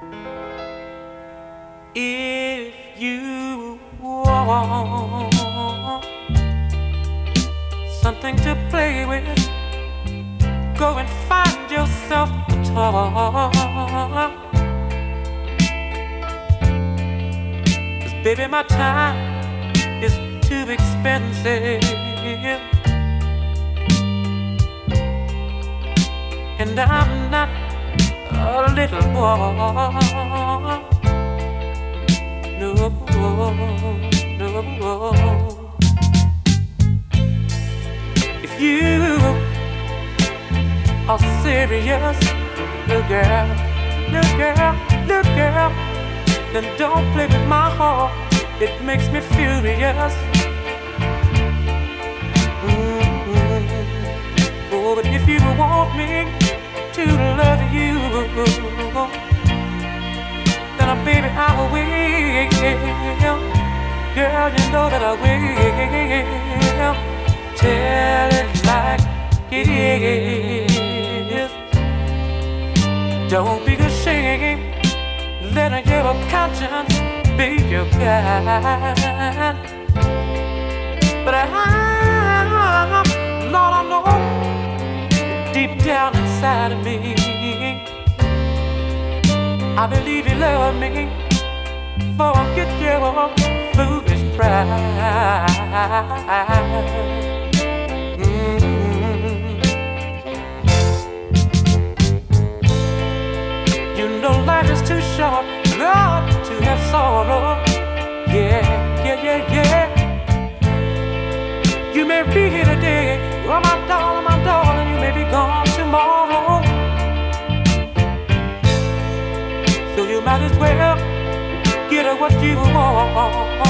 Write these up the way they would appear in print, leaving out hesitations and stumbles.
If you want something to play with, go and find yourself a toy. 'Cause baby, my time is too expensive, and I'm not a little boy. No, no. If you are serious, little girl, little girl, little girl, then don't play with my heart. It makes me furious. Oh, but if you want me to love you, then baby, I will wait. Girl, you know that I will. Tell it like it is. Don't be ashamed. Let your conscience be your guide. But Lord, I know deep down inside of me, I believe you love me. Forget your foolish pride. You know life is too short, Lord, to have sorrow. Yeah, yeah, yeah, yeah. You may be here today, oh my darling, you may be gone tomorrow. So you might as well get what you want.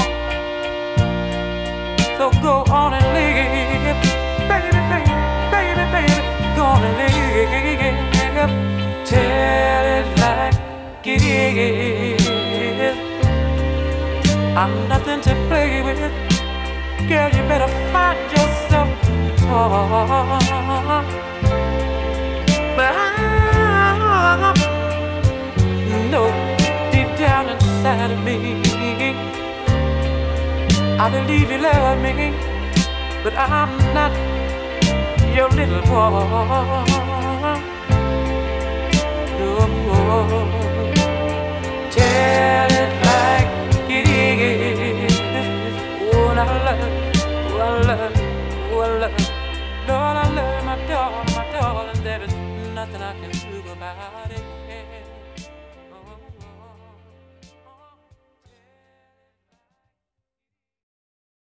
So go on and live, baby, baby, baby, baby, go on and live. Tell it like it is. I'm nothing to play with. Girl, you better find yourself a toy. But I know deep down inside of me, I believe you love me, but I'm not your little boy. No.